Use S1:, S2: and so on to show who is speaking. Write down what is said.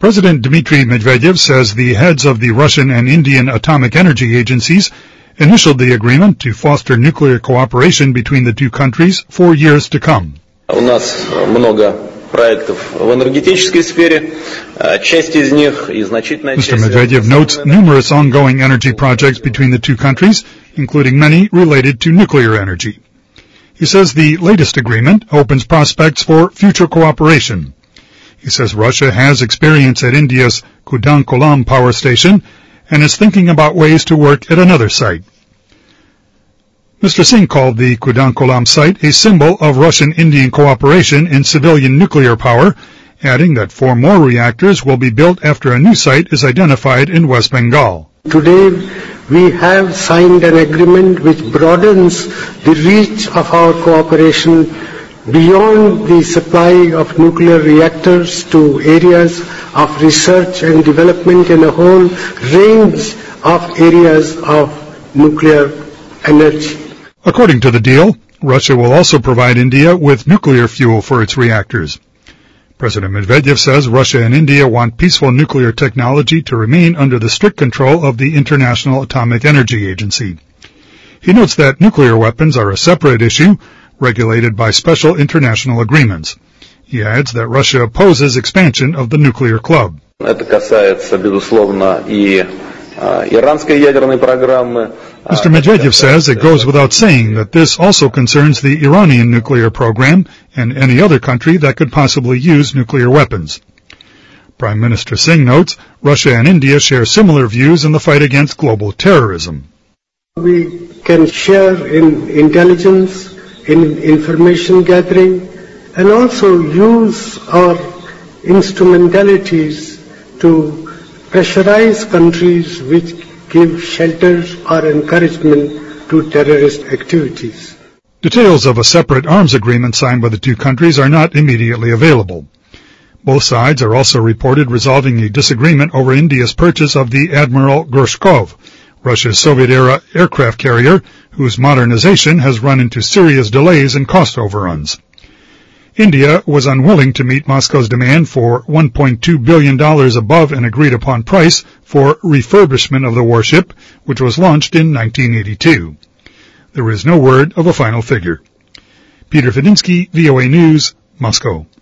S1: President Dmitry Medvedev says the heads of the Russian and Indian atomic energy agencies initialed the agreement to foster nuclear cooperation between the two countries for years to come. Mr. Medvedev notes numerous ongoing energy projects between the two countries, including many related to nuclear energy. He says the latest agreement opens prospects for future cooperation. He says Russia has experience at India's Kudankulam power station and is thinking about ways to work at another site. Mr. Singh called the Kudankulam site a symbol of Russian-Indian cooperation in civilian nuclear power, adding that 4 more reactors will be built after a new site is identified in West Bengal.
S2: Today, we have signed an agreement which broadens the reach of our cooperation beyond the supply of nuclear reactors to areas of research and development in a whole range of areas of nuclear energy.
S1: According to the deal, Russia will also provide India with nuclear fuel for its reactors. President Medvedev says Russia and India want peaceful nuclear technology to remain under the strict control of the International Atomic Energy Agency. He notes that nuclear weapons are a separate issue regulated by special international agreements. He adds that Russia opposes expansion of the nuclear club. Mr. Medvedev says it goes without saying that this also concerns the Iranian nuclear program and any other country that could possibly use nuclear weapons. Prime Minister Singh notes Russia and India share similar views in the fight against global terrorism.
S2: We can share in intelligence, in information gathering, and also use our instrumentalities to pressurize countries which give shelter or encouragement to terrorist activities.
S1: Details of a separate arms agreement signed by the two countries are not immediately available. Both sides are also reported resolving a disagreement over India's purchase of the Admiral Gorshkov, Russia's Soviet-era aircraft carrier, whose modernization has run into serious delays and cost overruns. India was unwilling to meet Moscow's demand for $1.2 billion above an agreed-upon price for refurbishment of the warship, which was launched in 1982. There is no word of a final figure. Peter Fedinsky, VOA News, Moscow.